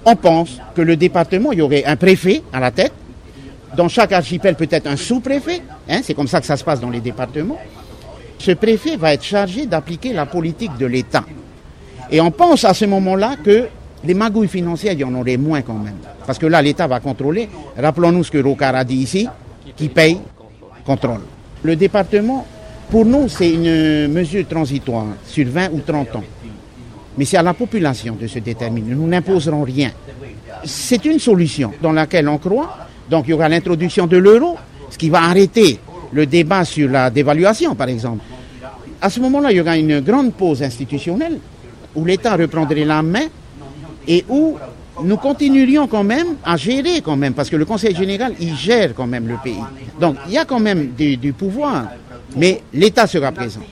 On pense que le département, il y aurait un préfet à la tête, dans chaque archipel peut-être un sous-préfet, c'est comme ça que ça se passe dans les départements. Ce préfet va être chargé d'appliquer la politique de l'État. Et on pense à ce moment-là que les magouilles financières, il y en aurait moins quand même. Parce que là, l'État va contrôler. Rappelons-nous ce que Rocard a dit ici, qui paye, contrôle. Le département, pour nous, c'est une mesure transitoire sur 20 ou 30 ans. Mais c'est à la population de se déterminer. Nous n'imposerons rien. C'est une solution dans laquelle on croit. Donc il y aura l'introduction de l'euro, ce qui va arrêter le débat sur la dévaluation, par exemple. À ce moment-là, il y aura une grande pause institutionnelle où l'État reprendrait la main et où nous continuerions quand même à gérer quand même, parce que le Conseil général, il gère quand même le pays. Donc il y a quand même du pouvoir, mais l'État sera présent.